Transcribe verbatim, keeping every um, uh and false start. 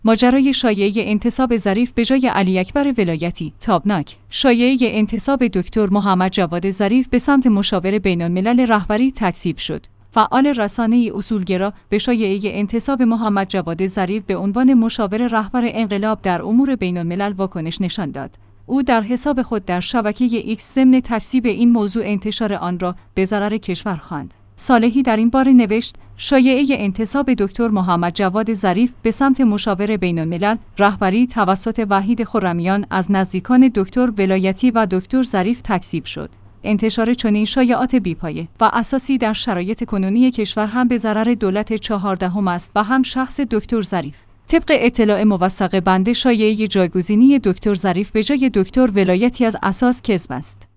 ماجرای شایعه انتصاب ظریف به جای علی اکبر ولایتی تابناک. شایعه انتصاب دکتر محمد جواد ظریف به سمت مشاور بین‌الملل رهبری تکذیب شد. فعال رسانه اصولگرا به شایعه انتصاب محمد جواد ظریف به عنوان مشاور رهبر انقلاب در امور بین‌الملل واکنش نشان داد. او در حساب خود در شبکه ایکس ضمن تکذیب این موضوع انتشار آن را به ضرر کشور خواند. صالحی در این باره نوشت: شایعه انتصاب دکتر محمد جواد ظریف به سمت مشاور بین‌الملل رهبری توسط وحید خرمیان از نزدیکان دکتر ولایتی و دکتر ظریف تکذیب شد. انتشار چنین شایعات بی‌پایه و اساسی در شرایط کنونی کشور هم به ضرر دولت چهاردهم است و هم شخص دکتر ظریف. طبق اطلاع موثق بنده، شایعه جایگزینی دکتر ظریف به جای دکتر ولایتی از اساس کذب است.